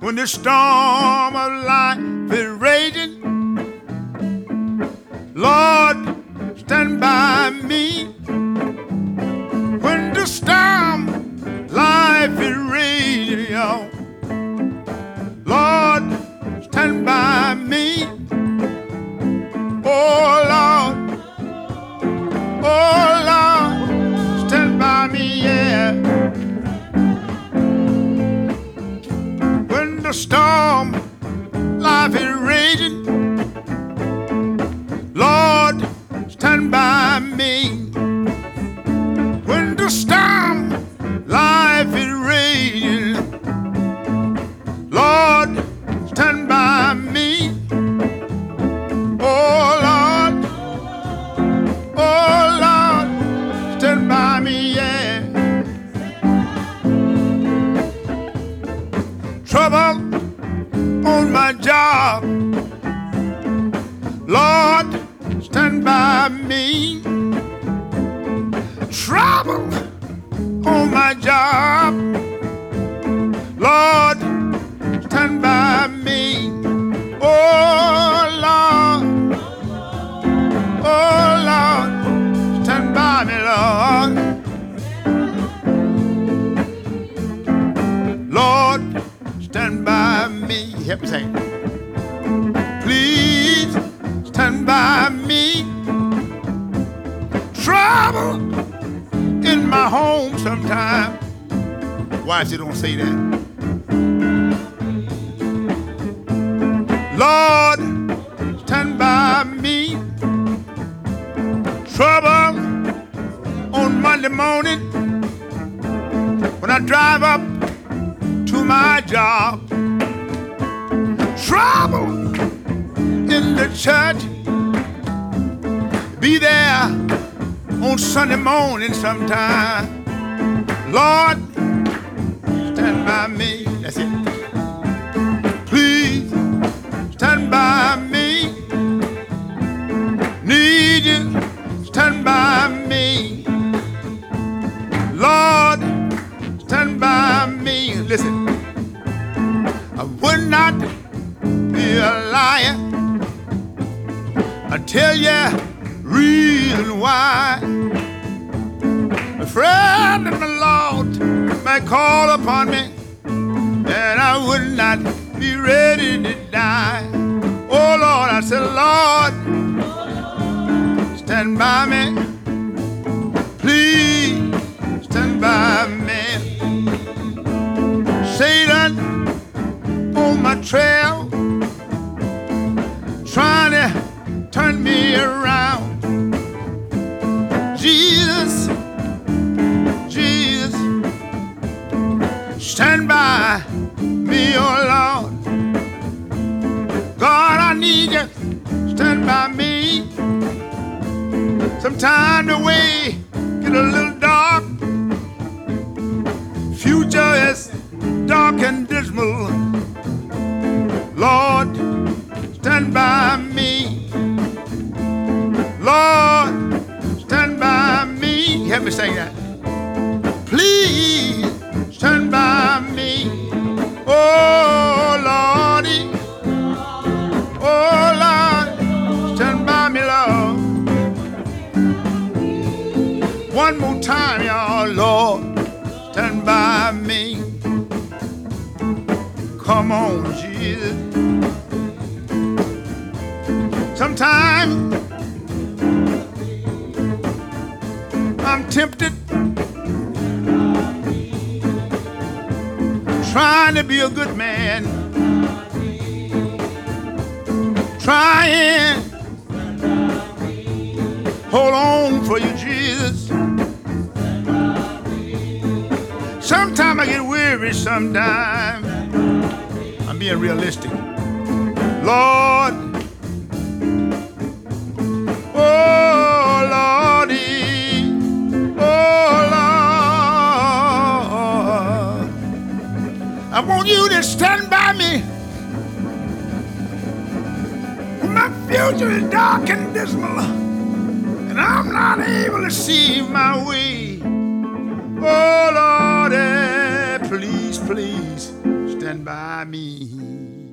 when the storm of life is raging. Lord, stand by me when the storm life is raging, y'all. Lord, stand by me. Oh Lord, stand by me, yeah. When the storm life is raging, Lord, stand by me. When the storm life is raging, Lord, stand by me. Oh Lord, stand by me, yeah. Trouble on my job, Lord, stand by me. Trouble on my job, Lord, stand by me. Oh Lord, stand by me, Lord. Lord, stand by me. Help me sing. Please stand by me. Trouble in my home sometime. Why she don't say that? Lord, stand by me. Trouble on Monday morning when I drive up to my job. Trouble in the church. Be there on Sunday morning sometime. Lord, stand by me. That's it. Please stand by me. Need you, stand by me. Lord, stand by me. Listen, I would not be a liar. I tell you reason why. A friend of the Lord may call upon me, and I would not be ready to die. Oh Lord, I said, Lord, stand by me. Please stand by me. Satan on my trail, trying to turn me around. Jesus, stand by me, oh Lord. God, I need you, stand by me. Sometimes the way get a little dark. Future is dark and dismal. Lord, stand by me. Lord, stand by me. Help me sing that. Please stand by me. Oh Lordy, oh Lord, stand by me, Lord. One more time, y'all, Lord, stand by me. Come on, Jesus. Sometimes I'm tempted, trying to be a good man, trying hold on for you, Jesus. Sometimes I get weary, sometimes I'm being realistic. Lord, oh Lordy, oh Lord, I want you to stand by me when my future is dark and dismal and I'm not able to see my way. Oh Lordy, please, please stand by me.